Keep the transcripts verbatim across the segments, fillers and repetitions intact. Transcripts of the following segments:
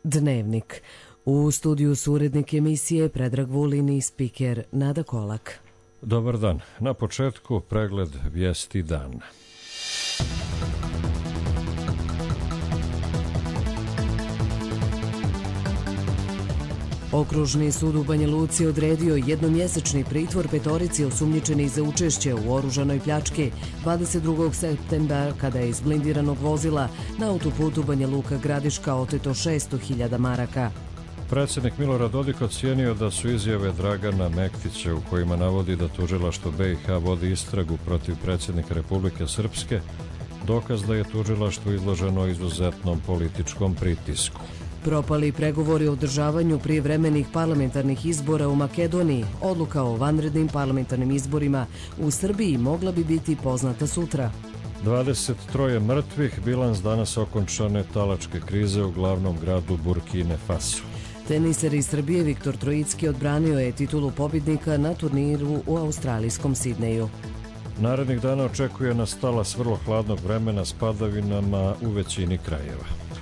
Dnevnik. U studiju su urednik emisije Predrag Vulin i spiker Nada Kolak. Dobar dan. Na početku pregled vijesti dana. Okružni sud u Banja Luci odredio jednomjesečni pritvor petorici osumnjičenih za učešće u oružanoj pljački dvadeset drugog septembra kada je iz blindiranog vozila na autoputu Banja Luka Gradiška oteto šesto hiljada maraka. Predsjednik Milorad Dodik ocijenio da su izjave Dragana Mektića u kojima navodi da tužilaštvo B i H vodi istragu protiv predsjednika Republike Srpske dokaz da je tužilaštvo izloženo izuzetnom političkom pritisku. Propali pregovori o održavanju prijevremenih parlamentarnih izbora u Makedoniji, odluka o vanrednim parlamentarnim izborima u Srbiji mogla bi biti poznata sutra. dvadeset troje mrtvih, bilans danas okončane talačke krize u glavnom gradu Burkine Faso. Teniser iz Srbije Viktor Trojicki odbranio je titulu pobjednika na turniru u australijskom Sidneju. Narednih dana očekuje nas talas vrlo hladnog vremena s padavinama u većini krajeva.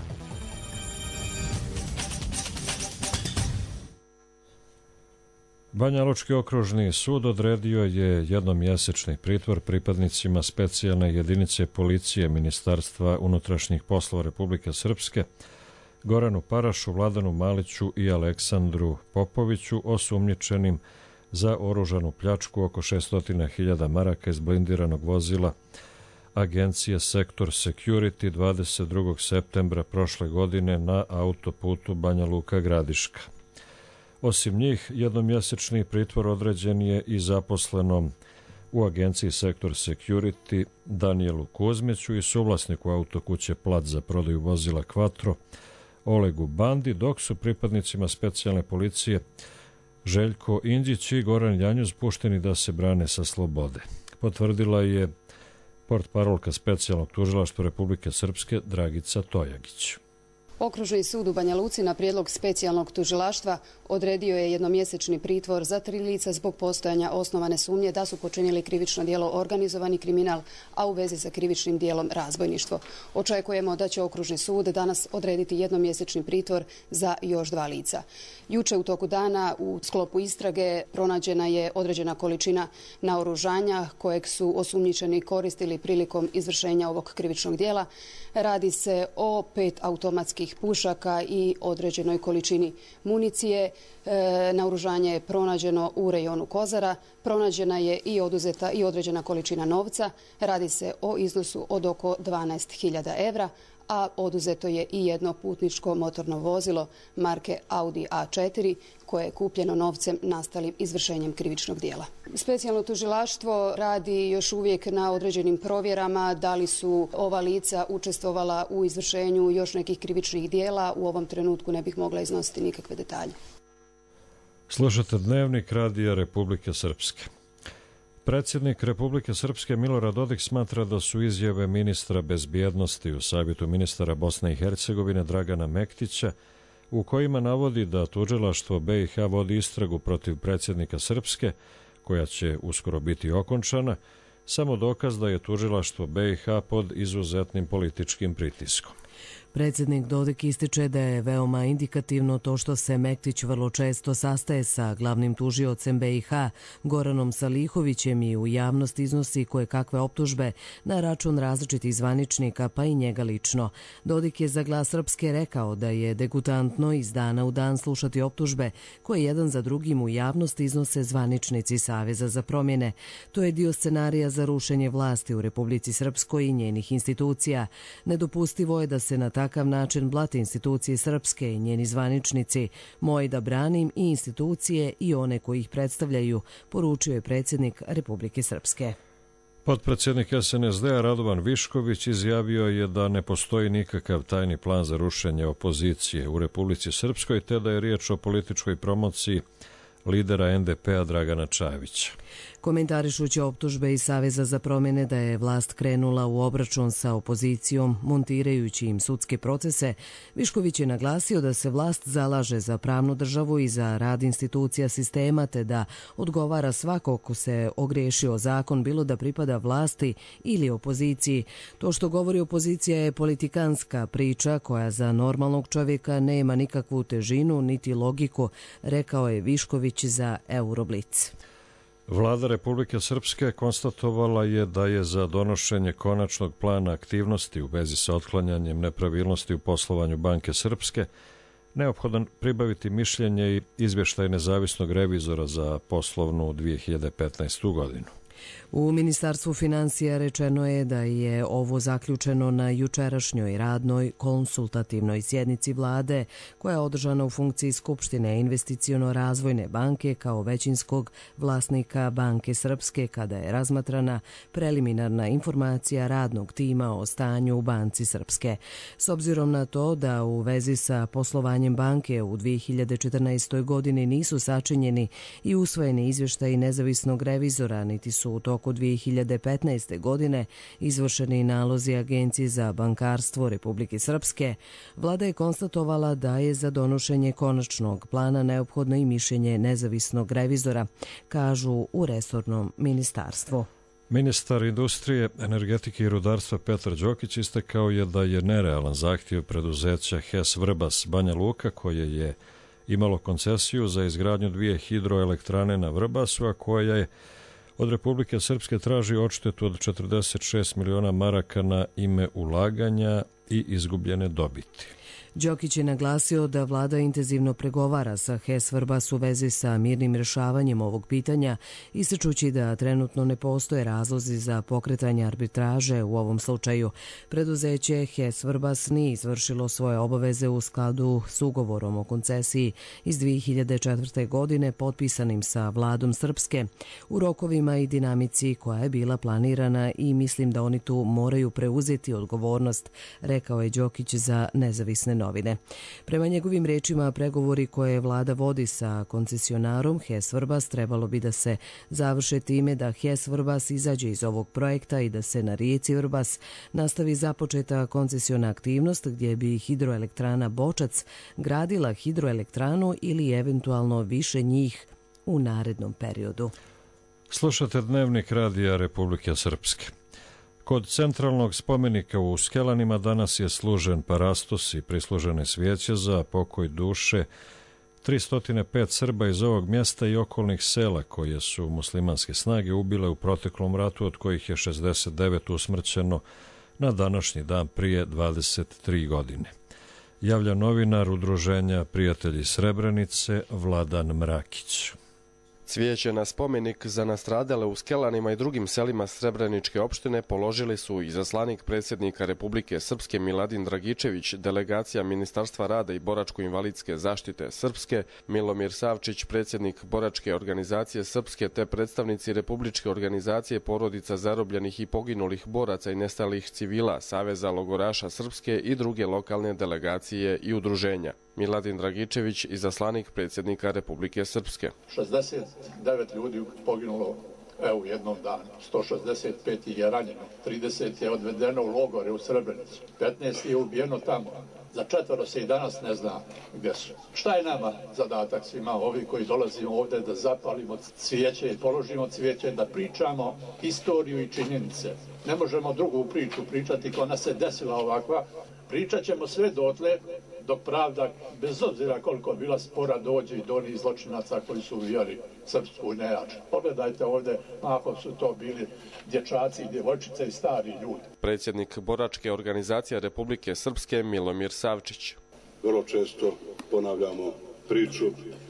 Banjalučki okružni sud odredio je jednomjesečni pritvor pripadnicima specijalne jedinice policije Ministarstva unutrašnjih poslova Republike Srpske Goranu Parašu, Vladanu Maliću i Aleksandru Popoviću osumnjičenim za oružanu pljačku oko šesto hiljada maraka iz blindiranog vozila agencije Sektor Security dvadeset drugog septembra prošle godine na autoputu Banja Luka Gradiška. Osim njih, jednomjesečni pritvor određen je i zaposlenom u agenciji Sektor Security Danijelu Kuzmiću i suvlasniku autokuće Plat za prodaju vozila Quattro Olegu Bandi, dok su pripadnicima specijalne policije Željko Indjić i Goran Janjuz pušteni da se brane sa slobode. Potvrdila je portparolka specijalnog tužilaštva Republike Srpske Dragica Tojagić. Okružni sud u Banja Luci na prijedlog specijalnog tužilaštva odredio je jednomjesečni pritvor za tri lica zbog postojanja osnovane sumnje da su počinili krivično djelo organizovani kriminal, a u vezi sa krivičnim djelom razbojništvo. Očekujemo da će okružni sud danas odrediti jednomjesečni pritvor za još dva lica. Juče u toku dana u sklopu istrage pronađena je određena količina naoružanja kojeg su osumnjičeni koristili prilikom izvršenja ovog krivičnog djela. Radi se o pet automatskih pušaka i određenoj količini municije. E, naoružanje je pronađeno u rejonu Kozara. Pronađena je i oduzeta i određena količina novca. Radi se o iznosu od oko dvanaest hiljada evra, a oduzeto je i jedno putničko motorno vozilo marke Audi A četiri koje je kupljeno novcem nastalim izvršenjem krivičnog djela. Specijalno tužilaštvo radi još uvijek na određenim provjerama da li su ova lica učestvovala u izvršenju još nekih krivičnih djela. U ovom trenutku ne bih mogla iznositi nikakve detalje. Slušate Dnevnik Radija Republike Srpske. Predsjednik Republike Srpske Milorad Dodik smatra da su izjave ministra bezbjednosti u Savjetu ministara Bosne i Hercegovine Dragana Mektića, u kojima navodi da tužilaštvo B i H vodi istragu protiv predsjednika Srpske, koja će uskoro biti okončana, samo dokaz da je tužilaštvo B i H pod izuzetnim političkim pritiskom. Predsjednik Dodik ističe da je veoma indikativno to što se Mektić vrlo često sastaje sa glavnim tužiocem B i H Goranom Salihovićem i u javnost iznosi koje kakve optužbe na račun različitih zvaničnika pa i njega lično. Dodik je za Glas Srpske rekao da je degutantno iz dana u dan slušati optužbe koje jedan za drugim u javnost iznose zvaničnici Saveza za promjene. To je dio scenarija za rušenje vlasti u Republici Srpskoj i njenih institucija. Nedopustivo je da se na takav način blate institucije Srpske i njeni zvaničnici. Moj da branim i institucije i one koji ih predstavljaju, poručio je predsjednik Republike Srpske. Potpredsjednik S N S D-a Radovan Višković izjavio je da ne postoji nikakav tajni plan za rušenje opozicije u Republici Srpskoj, te da je riječ o političkoj promociji lidera N D P-a Dragana Čavića. Komentarišući optužbe iz Saveza za promjene da je vlast krenula u obračun sa opozicijom, montirajući im sudske procese, Višković je naglasio da se vlast zalaže za pravnu državu i za rad institucija sistema, te da odgovara svako ko se ogriješio o zakon, bilo da pripada vlasti ili opoziciji. To što govori opozicija je politikanska priča koja za normalnog čovjeka nema nikakvu težinu niti logiku, rekao je Višković za Euroblic. Vlada Republike Srpske konstatovala je da je za donošenje konačnog plana aktivnosti u vezi sa otklanjanjem nepravilnosti u poslovanju Banke Srpske neophodan pribaviti mišljenje i izvještaj nezavisnog revizora za poslovnu dvije hiljade petnaestu. godinu. U Ministarstvu finansija rečeno je da je ovo zaključeno na jučerašnjoj radnoj konsultativnoj sjednici vlade koja je održana u funkciji Skupštine investiciono-razvojne banke kao većinskog vlasnika Banke Srpske kada je razmatrana preliminarna informacija radnog tima o stanju u Banci Srpske. S obzirom na to da u vezi sa poslovanjem banke u dvije hiljade četrnaestoj. godini nisu sačinjeni i usvojeni izvještaji nezavisnog revizora, niti su u toku dvije hiljade petnaeste. godine izvršeni nalozi Agenciji za bankarstvo Republike Srpske, vlada je konstatovala da je za donošenje konačnog plana neophodno i mišljenje nezavisnog revizora, kažu u resornom ministarstvu. Ministar industrije, energetike i rudarstva Petar Đokić istakao je da je nerealan zahtjev preduzeća H E S Vrbas Banja Luka, koje je imalo koncesiju za izgradnju dvije hidroelektrane na Vrbasu, a koja je od Republike Srpske traži odštetu od četrdeset šest miliona maraka na ime ulaganja i izgubljene dobiti. Đokić je naglasio da vlada intenzivno pregovara sa H E S Vrbas u vezi sa mirnim rješavanjem ovog pitanja, ističući da trenutno ne postoje razlozi za pokretanje arbitraže u ovom slučaju. Preduzeće H E S Vrbas nije izvršilo svoje obaveze u skladu s ugovorom o koncesiji iz dvije hiljade četvrte. godine potpisanim sa vladom Srpske u rokovima i dinamici koja je bila planirana i mislim da oni tu moraju preuzeti odgovornost, rekao je Đokić za Nezavisne novine. Prema njegovim rečima, pregovori koje vlada vodi sa koncesionarom H E S Vrbas trebalo bi da se završe time da H E S Vrbas izađe iz ovog projekta i da se na rijeci Vrbas nastavi započeta koncesiona aktivnost gdje bi hidroelektrana Bočac gradila hidroelektranu ili eventualno više njih u narednom periodu. Slušate Dnevnik radija Republike Srpske. Kod centralnog spomenika u Skelanima danas je služen parastos i prislužene svijeće za pokoj duše tristo pet Srba iz ovog mjesta i okolnih sela koje su muslimanske snage ubile u proteklom ratu, od kojih je šezdeset devet usmrćeno na današnji dan prije dvadeset tri godine. Javlja novinar Udruženja Prijatelji Srebrenice Vladan Mrakić. Cvijeće na spomenik za nastradale u Skelanima i drugim selima Srebreničke opštine položili su izaslanik predsjednika Republike Srpske Miladin Dragičević, delegacija Ministarstva rada i boračko-invalidske zaštite Srpske, Milomir Savčić, predsjednik Boračke organizacije Srpske, te predstavnici Republičke organizacije porodica zarobljenih i poginulih boraca i nestalih civila, Saveza logoraša Srpske i druge lokalne delegacije i udruženja. Miladin Dragičević, izaslanik predsjednika Republike Srpske. šezdeset devet ljudi poginulo evo u jednom danu, sto šezdeset pet je ranjeno, trideset je odvedeno u logore u Srebrenicu, petnaest je ubijeno tamo. Za četvoro se i danas ne zna gdje su. Šta je nama zadatak svima ovi koji dolazimo ovdje da zapalimo cvijeće i položimo cvijeće, da pričamo historiju i činjenice. Ne možemo drugu priču pričati koja nas se desila ovakva. Pričat ćemo sve dotle dok pravda, bez obzira koliko je bila spora, dođe i do onih zločinaca koji su ubijali srpsku nejač. Pogledajte ovdje, ako su to bili dječaci, djevojčice i stari ljudi. Predsjednik Boračke organizacije Republike Srpske Milomir Savčić. Vrlo često ponavljamo priču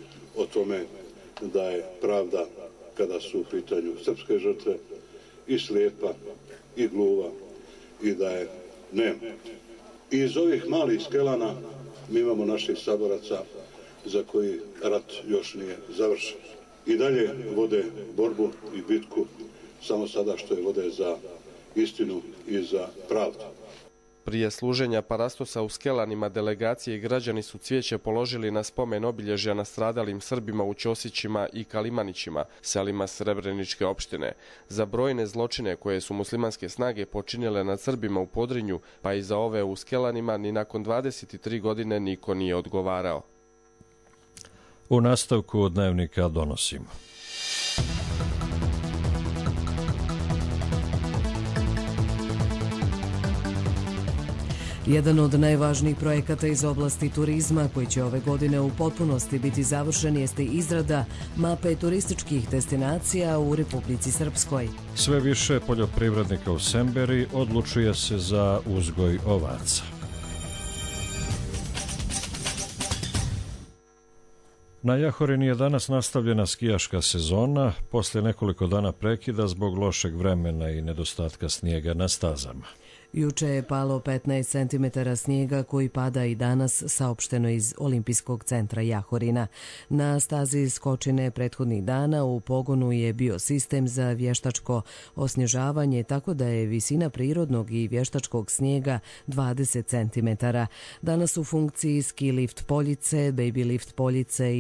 o tome da je pravda, kada su u pitanju srpske žrtve, i slijepa, i gluva, i da je nema. I iz ovih malih Skelana mi imamo naših saboraca za koji rat još nije završen. I dalje vode borbu i bitku, samo sada što je vode za istinu i za pravdu. Prije služenja parastosa u Skelanima delegacije i građani su cvijeće položili na spomen obilježja nastradalim Srbima u Ćosićima i Kalimanićima, selima Srebreničke opštine, za brojne zločine koje su muslimanske snage počinile nad Srbima u Podrinju, pa i za ove u Skelanima ni nakon dvadeset tri godine niko nije odgovarao. U nastavku dnevnika donosimo. Jedan od najvažnijih projekata iz oblasti turizma koji će ove godine u potpunosti biti završen jeste izrada mape turističkih destinacija u Republici Srpskoj. Sve više poljoprivrednika u Semberi odlučuje se za uzgoj ovaca. Na Jahorini je danas nastavljena skijaška sezona, poslije nekoliko dana prekida zbog lošeg vremena i nedostatka snijega na stazama. Juče je palo petnaest centimetara snijega koji pada i danas, saopšteno iz Olimpijskog centra Jahorina. Na stazi skočine prethodnih dana u pogonu je bio sistem za vještačko osnježavanje, tako da je visina prirodnog i vještačkog snijega dvadeset centimetara. Danas u funkciji ski lift poljice, baby lift poljice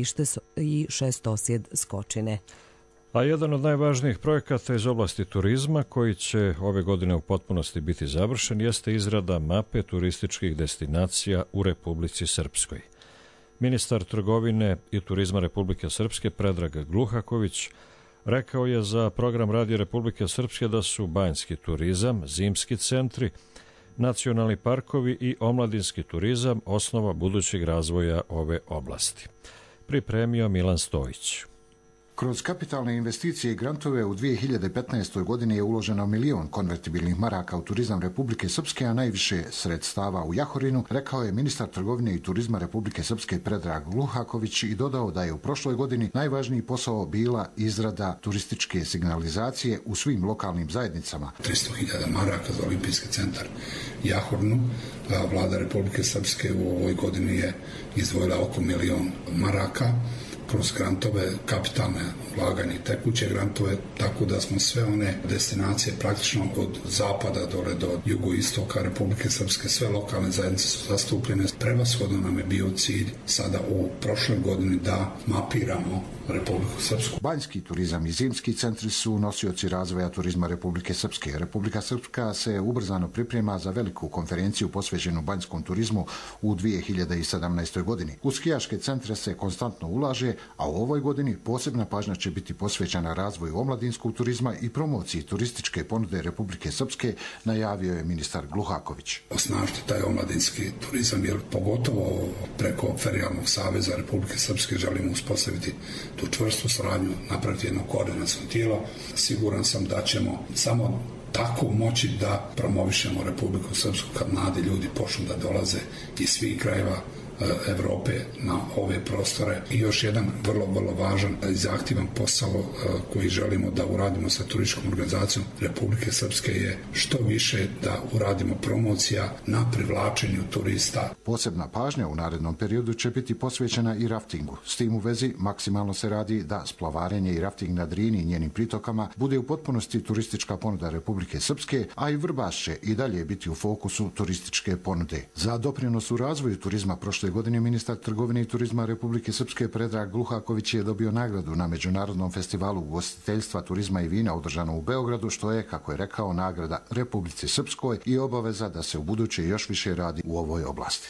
i šestosjed skočine. A jedan od najvažnijih projekata iz oblasti turizma koji će ove godine u potpunosti biti završen jeste izrada mape turističkih destinacija u Republici Srpskoj. Ministar trgovine i turizma Republike Srpske Predrag Gluhaković rekao je za program Radija Republike Srpske da su banjski turizam, zimski centri, nacionalni parkovi i omladinski turizam osnova budućeg razvoja ove oblasti. Pripremio Milan Stojić. Kroz kapitalne investicije i grantove u dvije hiljade petnaestoj. godini je uloženo milion konvertibilnih maraka u turizam Republike Srpske, a najviše sredstava u Jahorinu, rekao je ministar trgovine i turizma Republike Srpske Predrag Gluhaković i dodao da je u prošloj godini najvažniji posao bila izrada turističke signalizacije u svim lokalnim zajednicama. tristo hiljada maraka za Olimpijski centar Jahorinu. Vlada Republike Srpske u ovoj godini je izdvojila oko milion maraka kroz grantove, kapitalne ulaganje i tekuće grantove, tako da smo sve one destinacije praktično od zapada dole do jugoistoka Republike Srpske, sve lokalne zajednice su zastupljene. Prevashodno nam je bio cilj sada u prošloj godini da mapiramo Republiku Srpsku. Banjski turizam i zimski centri su nosioci razvoja turizma Republike Srpske. Republika Srpska se ubrzano priprema za veliku konferenciju posvećenu banjskom turizmu u dvije hiljade sedamnaestoj. godini. U skijaške centre se konstantno ulaže, a u ovoj godini posebna pažnja će biti posvećena razvoju omladinskog turizma i promociji turističke ponude Republike Srpske, najavio je ministar Gluhaković. Osnažiti taj omladinski turizam, jer pogotovo preko Ferijalnog saveza Republike Srpske želimo uspostaviti tu čvrstu saradnju, napraviti jedno koordinaciono tijelo. Siguran sam da ćemo samo tako moći da promovišemo Republiku Srpsku kad mladi ljudi počnu da dolaze iz svih krajeva Evrope na ove prostore. I još jedan vrlo, vrlo važan i zahtjevan posao koji želimo da uradimo sa turističkom organizacijom Republike Srpske je što više da uradimo promocija na privlačenju turista. Posebna pažnja u narednom periodu će biti posvećena i raftingu. S tim u vezi maksimalno se radi da splavarenje i rafting na Drini i njenim pritokama bude u potpunosti turistička ponuda Republike Srpske, a i Vrbaš će i dalje biti u fokusu turističke ponude. Za doprinos u razvoju turizma prošle godine ministar trgovine i turizma Republike Srpske Predrag Gluhaković je dobio nagradu na Međunarodnom festivalu ugostiteljstva, turizma i vina održano u Beogradu, što je, kako je rekao, nagrada Republici Srpskoj i obaveza da se u buduće još više radi u ovoj oblasti.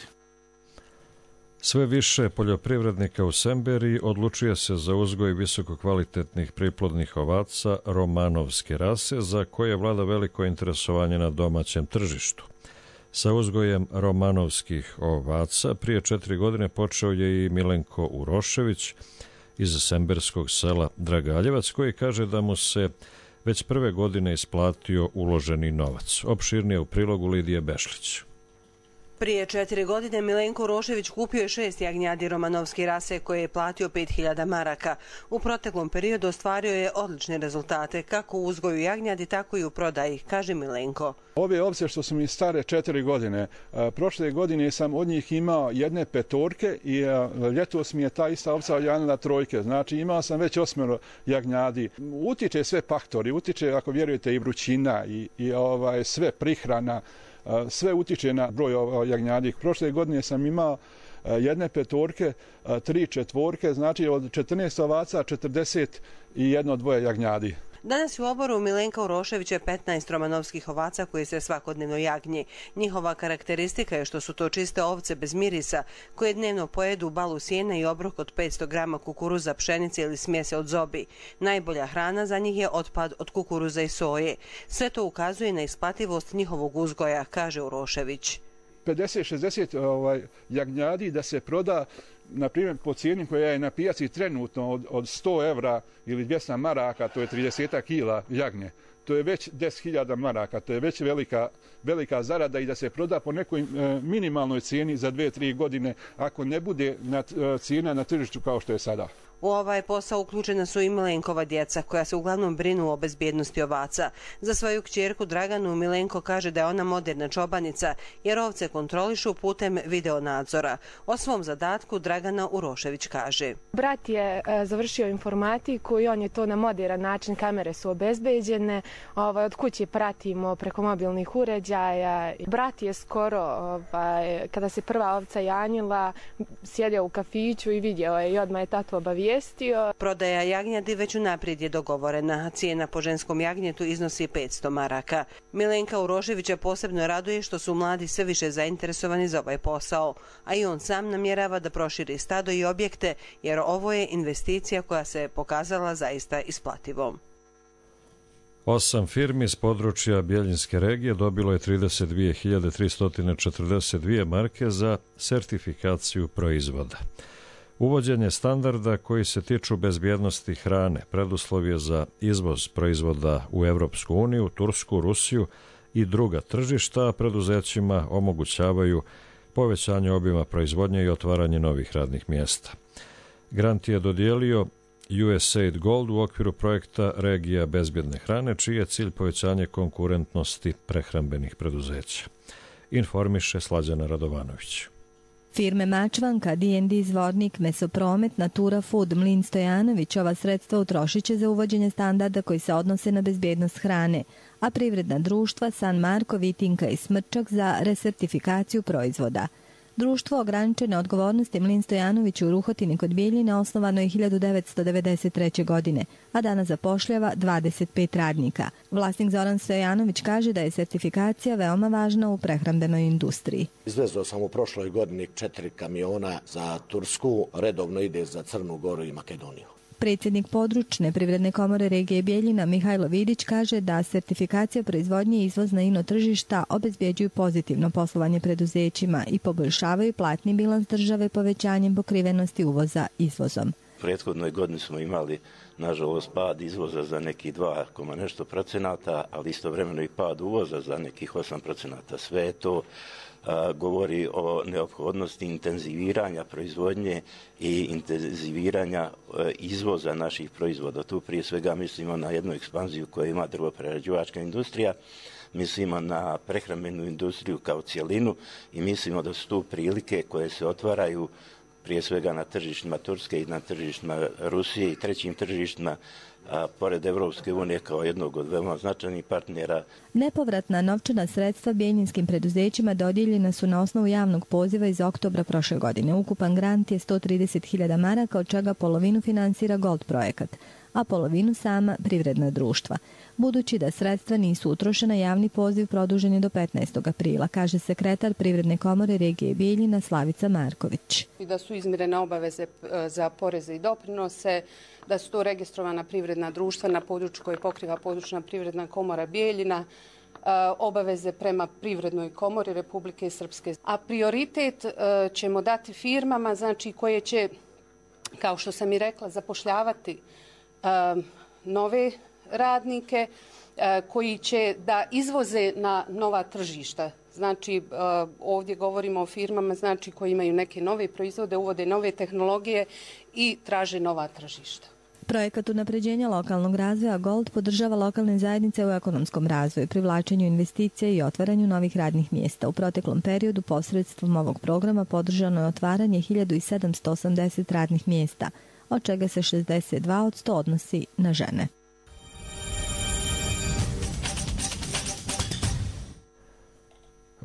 Sve više poljoprivrednika u Semberi odlučuje se za uzgoj visokokvalitetnih priplodnih ovaca romanovske rase, za koje vlada veliko interesovanje na domaćem tržištu. Sa uzgojem romanovskih ovaca prije četiri godine počeo je i Milenko Urošević iz semberskog sela Dragaljevac, koji kaže da mu se već prve godine isplatio uloženi novac. Opširnije u prilogu Lidije Bešlić. Prije četiri godine Milenko Rošević kupio je šest jagnjadi romanovske rase koje je platio pet hiljada maraka. U proteklom periodu ostvario je odlične rezultate kako u uzgoju jagnjadi, tako i u prodaji, kaže Milenko. Ove ovce što su mi stare četiri godine, prošle godine sam od njih imao jedne petorke i ljetos mi je ta ista ovca janila trojke. Znači imao sam već osmero jagnjadi. Utiče sve faktori, utiče, ako vjerujete, i vrućina i, i ovaj, sve prihrana. sve utiče na broj jagnjadi. Prošle godine sam imao jedne petorke, tri četvorke, znači od četrnaest ovaca četrdeset jedno dvoje jagnjadi. Danas u oboru Milenka Uroševića petnaest romanovskih ovaca koji se svakodnevno jagnji. Njihova karakteristika je što su to čiste ovce bez mirisa koje dnevno pojedu balu sjena i obrok od petsto grama kukuruza, pšenice ili smjese od zobi. Najbolja hrana za njih je otpad od kukuruza i soje. Sve to ukazuje na isplativost njihovog uzgoja, kaže Urošević. pedeset šezdeset ovaj, jagnjadi da se proda, na primjer, po cijeni koja je na pijaci trenutno od, od sto evra ili dvjesto maraka, to je trideset kila jagnje. To je već deset hiljada maraka, to je već velika, velika zarada i da se proda po nekoj e, minimalnoj cijeni za dve, tri godine, ako ne bude na, e, cijena na tržištu kao što je sada. U ovaj posao uključena su i Milenkova djeca, koja se uglavnom brinu o bezbjednosti ovaca. Za svoju kćerku Draganu Milenko kaže da je ona moderna čobanica, jer ovce kontrolišu putem videonadzora. O svom zadatku Dragana Urošević kaže: Brat je e, završio informatiku i on je to na moderan način, kamere su obezbeđene, ovaj, od kuće pratimo preko mobilnih uređaja. Brat je skoro, ovaj, kada se prva ovca janjila, sjedio u kafiću i vidio je i odmah je tatu obavijestio. Prodaja jagnjadi već unaprijed je dogovorena. Cijena po ženskom jagnjetu iznosi petsto maraka. Milenka Uroševića posebno raduje što su mladi sve više zainteresovani za ovaj posao, a i on sam namjerava da proširi stado i objekte, jer ovo je investicija koja se pokazala zaista isplativom. Osam firmi iz područja Bjeljinske regije dobilo je trideset dvije hiljade tristo četrdeset dvije marke za sertifikaciju proizvoda. Uvođenje standarda koji se tiču bezbjednosti hrane preduslov je za izvoz proizvoda u Evropsku uniju, Tursku, Rusiju i druga tržišta, a preduzećima omogućavaju povećanje obima proizvodnje i otvaranje novih radnih mjesta. Grant je dodijelio U S A I D Gold u okviru projekta Regija bezbjedne hrane, čiji je cilj povećanje konkurentnosti prehrambenih preduzeća. Informiše Slađana Radovanović. Firme Mačvanka, D and D Zvornik, Mesopromet, Natura Food, Mlin Stojanović ova sredstva utrošit će za uvođenje standarda koji se odnose na bezbjednost hrane, a privredna društva San Marko, Vitinka i Smrčak za resertifikaciju proizvoda. Društvo ograničene odgovornosti Mlin Stojanović u Ruhotini kod Bijeljine osnovano je hiljadu devetsto devedeset treće. godine, a danas zapošljava dvadeset pet radnika. Vlasnik Zoran Stojanović kaže da je sertifikacija veoma važna u prehrambenoj industriji. Izvezao sam u prošloj godini četiri kamiona za Tursku, redovno ide za Crnu Goru i Makedoniju. Predsjednik područne privredne komore regije Bijeljina Mihajlo Vidić kaže da sertifikacija proizvodnje i izvoz na ino tržišta obezbjeđuju pozitivno poslovanje preduzećima i poboljšavaju platni bilans države povećanjem pokrivenosti uvoza izvozom. U prethodnoj godini smo imali, nažalost, pad izvoza za nekih dva komma nešto procenata, ali istovremeno i pad uvoza za nekih osam procenata. Sve to a, govori o neophodnosti intenziviranja proizvodnje i intenziviranja a, izvoza naših proizvoda. Tu prije svega mislimo na jednu ekspanziju koju ima drvoprerađivačka industrija, mislimo na prehrambenu industriju kao cijelinu i mislimo da su tu prilike koje se otvaraju prije svega na tržištima Turske i na tržištima Rusije i trećim tržištima, a pored Evropske unije kao jednog od veoma značajnih partnera. Nepovratna novčana sredstva bijeljinskim preduzećima dodijeljena su na osnovu javnog poziva iz oktobra prošle godine. Ukupan grant je sto trideset hiljada maraka, od čega polovinu finansira Gold projekat, a polovinu sama privredna društva. Budući da sredstva nisu utrošena, javni poziv produžen je do petnaestog aprila, kaže sekretar Privredne komore regije Bijeljina Slavica Marković. I da su izmirene obaveze za poreze i doprinose, da su to registrovana privredna društva na području koje pokriva područna privredna komora Bijeljina, obaveze prema Privrednoj komori Republike Srpske. A prioritet ćemo dati firmama, znači koje će, kao što sam i rekla, zapošljavati nove radnike koji će da izvoze na nova tržišta. Znači, ovdje govorimo o firmama znači, koji imaju neke nove proizvode, uvode nove tehnologije i traže nova tržišta. Projekat unapređenja lokalnog razvoja Gold podržava lokalne zajednice u ekonomskom razvoju, privlačenju investicija i otvaranju novih radnih mjesta. U proteklom periodu posredstvom ovog programa podržano je otvaranje hiljadu sedamsto osamdeset radnih mjesta, od čega se šezdeset dva od sto odnosi na žene.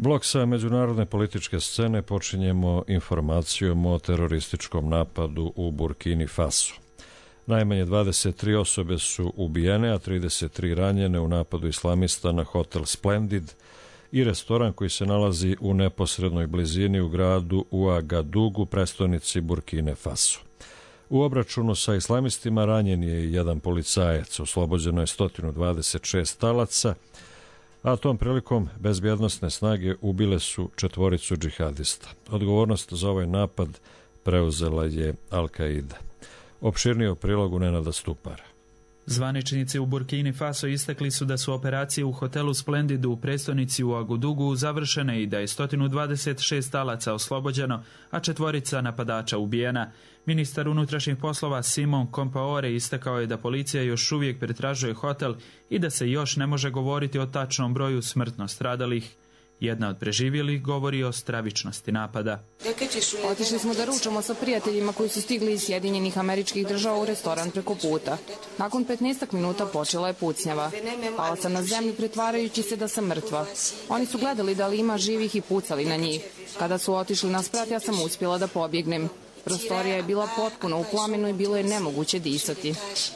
Blok sa međunarodne političke scene počinjemo informacijom o terorističkom napadu u Burkini Fasu. Najmanje dvadeset tri osobe su ubijene, a trideset tri ranjene u napadu islamista na hotel Splendid i restoran koji se nalazi u neposrednoj blizini u gradu Uagadugu, prestonici Burkine Faso. U obračunu sa islamistima ranjen je i jedan policajac, oslobođeno je sto dvadeset šest talaca, a tom prilikom bezbjednosne snage ubile su četvoricu džihadista. Odgovornost za ovaj napad preuzela je Al-Qaida. Opširnije u prilogu Nenada Stupara. Zvaničnici u Burkini Faso istakli su da su operacije u hotelu Splendidu u prestonici u Agadugu završene i da je sto dvadeset šest talaca oslobođeno, a četvorica napadača ubijena. Ministar unutrašnjih poslova Simon Compaore istakao je da policija još uvijek pretražuje hotel i da se još ne može govoriti o tačnom broju smrtno stradalih. Jedna od preživjelih govori o stravičnosti napada. Otišli smo da ručamo sa prijateljima koji su stigli iz Sjedinjenih Američkih Država u restoran preko puta. Nakon petnaestak minuta počela je pucnjava. Pala sam na zemlju pretvarajući se da sam mrtva. Oni su gledali da li ima živih i pucali na njih. Kada su otišli na sprat, ja sam uspjela da pobjegnem. Prostorija je bila potpuno u plamenu i bilo je nemoguće disati.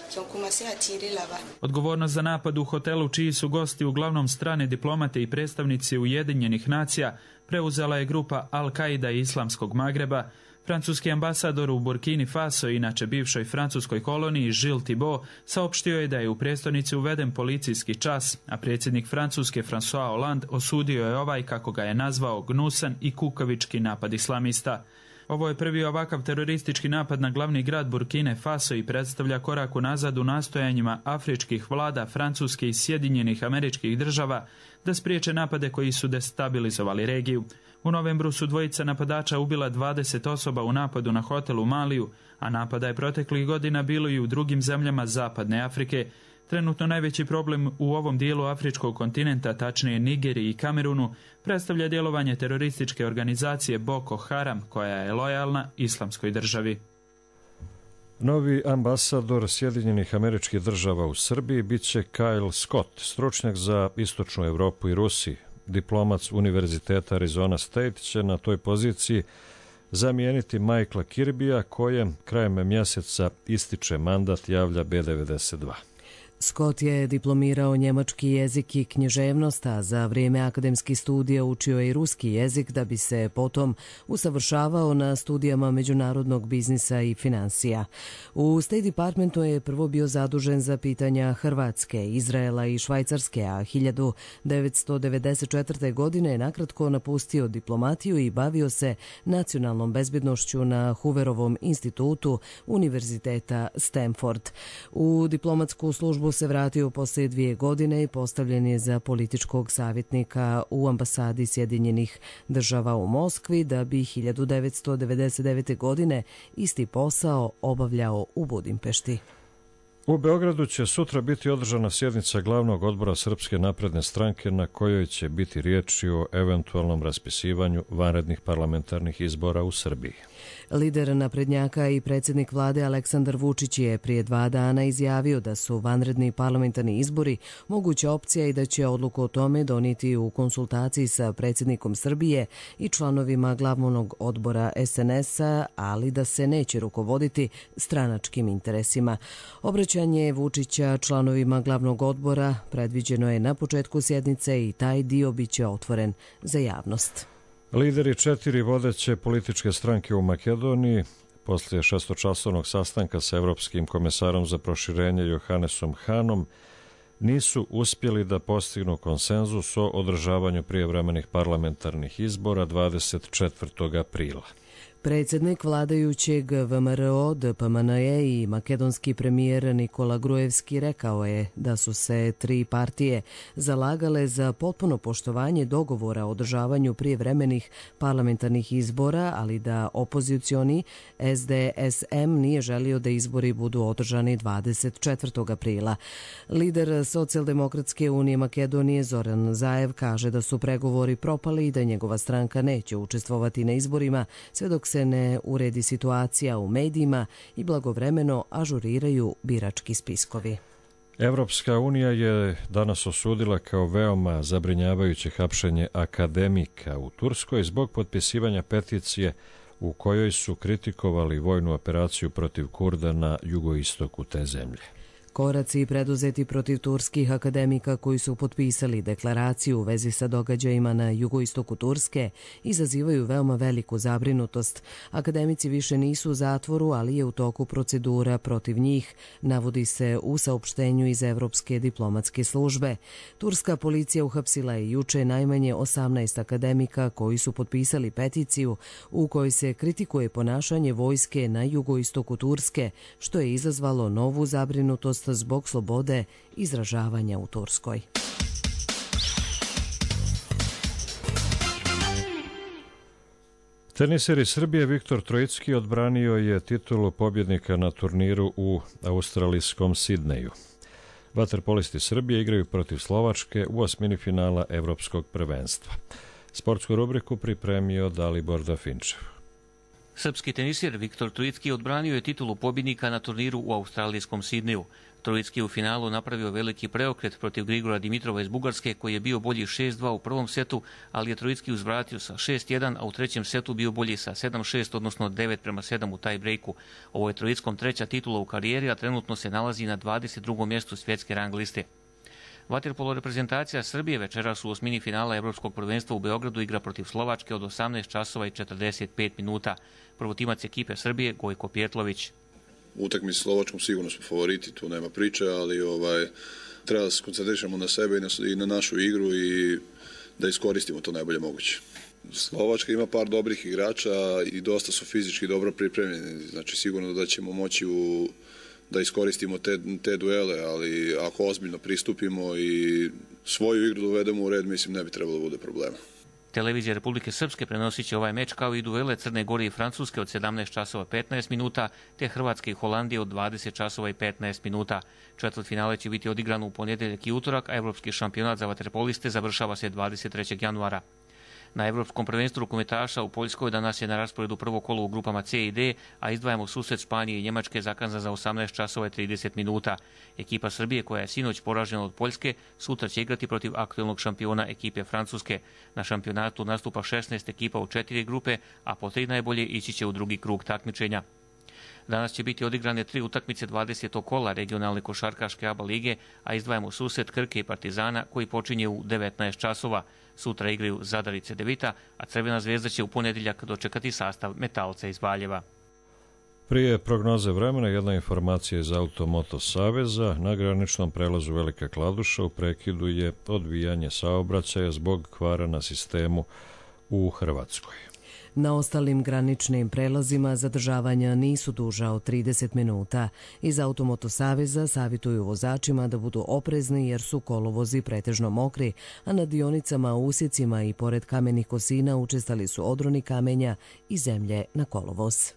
Odgovornost za napad u hotelu, čiji su gosti uglavnom strane diplomate i predstavnici Ujedinjenih nacija, preuzela je grupa Al-Qaida i Islamskog Magreba. Francuski ambasador u Burkini Faso, inače bivšoj francuskoj koloniji, Gilles Thibault, saopštio je da je u prestonici uveden policijski čas, a predsjednik Francuske François Hollande osudio je ovaj, kako ga je nazvao, gnusan i kukavički napad islamista. Ovo je prvi ovakav teroristički napad na glavni grad Burkine Faso i predstavlja korak unazad u nastojanjima afričkih vlada, Francuske i Sjedinjenih Američkih Država da spriječe napade koji su destabilizovali regiju. U novembru su dvojica napadača ubila dvadeset osoba u napadu na hotel u Maliju, a napada je proteklih godina bilo i u drugim zemljama Zapadne Afrike. Trenutno najveći problem u ovom dijelu afričkog kontinenta, tačnije Nigeriji i Kamerunu, predstavlja djelovanje terorističke organizacije Boko Haram, koja je lojalna Islamskoj državi. Novi ambasador Sjedinjenih Američkih Država u Srbiji biće Kyle Scott, stručnjak za Istočnu Europu i Rusiju. Diplomac Univerziteta Arizona State će na toj poziciji zamijeniti Michaela Kirbija, kojem krajem mjeseca ističe mandat, javlja B devedeset dva. Scott je diplomirao njemački jezik i književnost, a za vrijeme akademskih studija učio je i ruski jezik da bi se potom usavršavao na studijama međunarodnog biznisa i financija. U State Departmentu je prvo bio zadužen za pitanja Hrvatske, Izraela i Švajcarske, a hiljadu devetsto devedeset četvrte. godine je nakratko napustio diplomatiju i bavio se nacionalnom bezbjednošću na Hooverovom institutu Univerziteta Stanford. U diplomatsku službu se vratio poslije dvije godine i postavljen je za političkog savjetnika u ambasadi Sjedinjenih Država u Moskvi, da bi hiljadu devetsto devedeset devete. godine isti posao obavljao u Budimpešti. U Beogradu će sutra biti održana sjednica glavnog odbora Srpske napredne stranke na kojoj će biti riječi o eventualnom raspisivanju vanrednih parlamentarnih izbora u Srbiji. Lider naprednjaka i predsjednik vlade Aleksandar Vučić je prije dva dana izjavio da su vanredni parlamentarni izbori moguća opcija i da će odluku o tome donijeti u konsultaciji sa predsjednikom Srbije i članovima glavnog odbora S N S-a, ali da se neće rukovoditi stranačkim interesima. Obraćanje Vučića članovima glavnog odbora predviđeno je na početku sjednice i taj dio biće otvoren za javnost. Lideri četiri vodeće političke stranke u Makedoniji poslije šestočasovnog sastanka sa Evropskim komesarom za proširenje Johannesom Hanom nisu uspjeli da postignu konsenzus o održavanju prijevremenih parlamentarnih izbora dvadeset četvrtog aprila. Predsjednik vladajućeg V M R O D P M N E i makedonski premijer Nikola Grujevski rekao je da su se tri partije zalagale za potpuno poštovanje dogovora o održavanju prijevremenih parlamentarnih izbora, ali da opozicioni S D S M nije želio da izbori budu održani dvadeset četvrtog aprila. Lider Socijaldemokratske unije Makedonije Zoran Zaev kaže da su pregovori propali i da njegova stranka neće učestvovati na izborima sve dok se ne uredi situacija u medijima i blagovremeno ažuriraju birački spiskovi. Evropska unija je danas osudila kao veoma zabrinjavajuće hapšenje akademika u Turskoj zbog potpisivanja peticije u kojoj su kritikovali vojnu operaciju protiv Kurda na jugoistoku te zemlje. Koraci preduzeti protiv turskih akademika koji su potpisali deklaraciju u vezi sa događajima na jugoistoku Turske izazivaju veoma veliku zabrinutost. Akademici više nisu u zatvoru, ali je u toku procedura protiv njih, navodi se u saopštenju iz Evropske diplomatske službe. Turska policija uhapsila je juče najmanje osamnaest akademika koji su potpisali peticiju u kojoj se kritikuje ponašanje vojske na jugoistoku Turske, što je izazvalo novu zabrinutost zbog slobode izražavanja u Turskoj. Teniser iz Srbije Viktor Trojicki odbranio je titulu pobjednika na turniru u australijskom Sidneju. Vaterpolisti Srbije igraju protiv Slovačke u osmini finala Evropskog prvenstva. Sportsku rubriku pripremio Dalibor Dafinčev. Srpski tenisir Viktor Trojicki odbranio je titulu pobjednika na turniru u australijskom Sidneju. Trojicki u finalu napravio veliki preokret protiv Grigora Dimitrova iz Bugarske, koji je bio bolji šest dva u prvom setu, ali je Trojicki uzvratio sa šest jedan, a u trećem setu bio bolji sa sedam šest, odnosno devet prema sedam u taj brejku. Ovo je Trojickom treća titula u karijeri, a trenutno se nalazi na dvadeset drugom mjestu svjetske rang liste. Vaterpolo reprezentacija Srbije večeras u osmini finala Evropskog prvenstva u Beogradu igra protiv Slovačke od osamnaest časova i četrdeset pet minuta. Prvotimac ekipe Srbije Gojko Pjetlović. U utakmici s Slovačkom sigurno smo favoriti, tu nema priče, ali ovaj, treba da se koncentrišemo na sebe i na, i na našu igru i da iskoristimo to najbolje moguće. Slovačka ima par dobrih igrača i dosta su fizički dobro pripremljeni, znači sigurno da ćemo moći u, da iskoristimo te, te duele, ali ako ozbiljno pristupimo i svoju igru dovedemo u red, mislim ne bi trebalo da bude problema. Televizija Republike Srpske prenosit će ovaj meč kao i duele Crne Gore i Francuske od sedamnaest časova petnaest minuta, te Hrvatske i Holandije od dvadeset časova i petnaest minuta. Četvrtfinale će biti odigrano u ponedjeljak i utorak, a Evropski šampionat za vaterpoliste završava se dvadeset trećeg januara. Na Evropskom prvenstvu rukometaša u Poljskoj danas je na rasporedu prvo kolo u grupama C i D, a izdvajamo susret Španije i Njemačke zakazan za osamnaest časova i trideset minuta. Ekipa Srbije, koja je sinoć poražena od Poljske, sutra će igrati protiv aktuelnog šampiona ekipe Francuske. Na šampionatu nastupa šesnaest ekipa u četiri grupe, a po tri najbolje ići će u drugi krug takmičenja. Danas će biti odigrane tri utakmice dvadesetog kola regionalne košarkaške A B A lige, a izdvajamo susret Krke i Partizana koji počinje u devetnaest časova. Sutra igraju Zadar i Cedevita, a Crvena zvezda će u ponedjeljak dočekati sastav Metalca iz Valjeva. Prije prognoze vremena jedna informacija iz Automoto Saveza. Na graničnom prelazu Velika Kladuša u prekidu je odvijanje saobraćaja zbog kvara na sistemu u Hrvatskoj. Na ostalim graničnim prelazima zadržavanja nisu duža od trideset minuta. Iz Automoto Saveza savjetuju vozačima da budu oprezni jer su kolovozi pretežno mokri, a na dionicama, usjecima i pored kamenih kosina učestali su odroni kamenja i zemlje na kolovoz.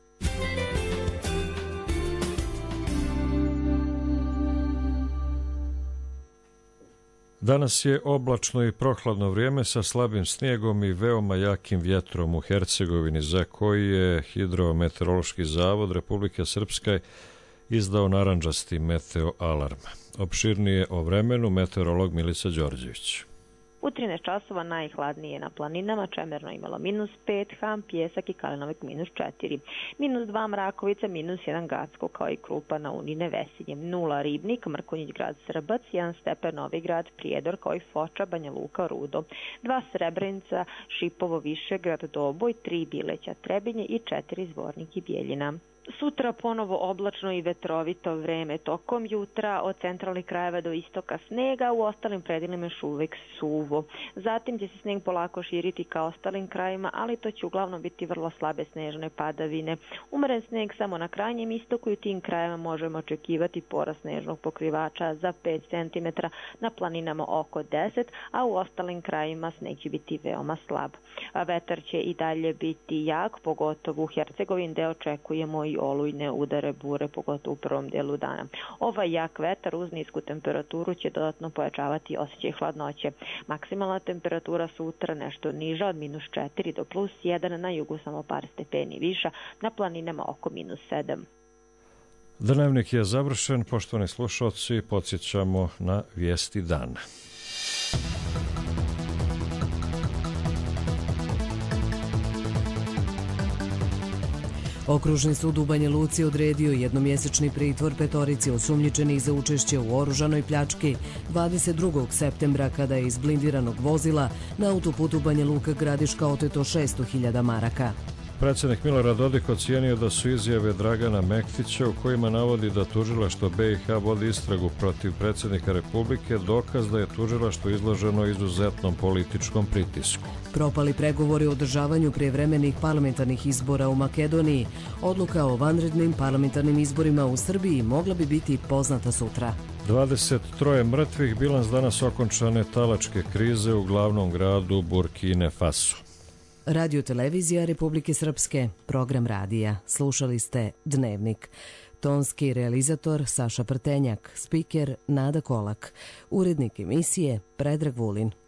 Danas je oblačno i prohladno vrijeme sa slabim snijegom i veoma jakim vjetrom u Hercegovini, za koji je Hidrometeorološki zavod Republike Srpske izdao narandžasti meteo alarm. Opširnije o vremenu meteorolog Milica Đorđević. U trinaest časova najhladnije na planinama, Čemerno imalo minus pet, Ham, Pjesak i Kalinovik minus četiri, minus dva Mrakovica, minus jedan Gacko, kao i Krupa na Unine Vesinje, nula Ribnik, Mrkonjić grad Srbac, jedan stepen Novi grad, Prijedor, kao i Foča, Banja Luka, Rudo, dva Srebrenica, Šipovo, Višegrad, Doboj, tri Bileća, Trebinje i četiri Zvornik i Bijeljina. Sutra ponovo oblačno i vetrovito vreme tokom jutra, od centralnih krajeva do istoka snega, u ostalim predelima još uvek suvo. Zatim će se sneg polako širiti ka ostalim krajima, ali to će uglavnom biti vrlo slabe snežne padavine. Umeren sneg samo na krajnjem istoku i u tim krajevima možemo očekivati porast snežnog pokrivača za pet centimetara, na planinama oko deset, a u ostalim krajima sneg će biti veoma slab. A vetar će i dalje biti jak, pogotovo u Hercegovini, gde očekujemo i olujne udare bure, pogotovo u prvom delu dana. Ovaj jak vetar uz nisku temperaturu će dodatno pojačavati osjećaj hladnoće. Maksimalna temperatura sutra nešto niža od minus četiri do plus jedan, na jugu samo par stepeni viša, na planinama oko minus sedam. Dnevnik je završen, poštovani slušalci, podsjećamo na vijesti dana. Okružni sud u Banja Luci odredio jednomjesečni pritvor petorici osumnjičenih za učešće u oružanoj pljački dvadeset drugog septembra kada je iz blindiranog vozila na autoputu Banja Luka Gradiška oteto šesto hiljada maraka. Predsjednik Milorad Dodik ocijenio da su izjave Dragana Mektića u kojima navodi da tužilaštvo B i H vodi istragu protiv predsjednika Republike dokaz da je tužilaštvo izloženo izuzetnom političkom pritisku. Propali pregovori o održavanju prijevremenih parlamentarnih izbora u Makedoniji. Odluka o vanrednim parlamentarnim izborima u Srbiji mogla bi biti poznata sutra. dvadeset tri mrtvih, bilans danas okončane talačke krize u glavnom gradu Burkine Faso. Radio televizija Republike Srpske, program radija. Slušali ste Dnevnik. Tonski realizator Saša Prtenjak, spiker Nada Kolak, urednik emisije Predrag Vulin.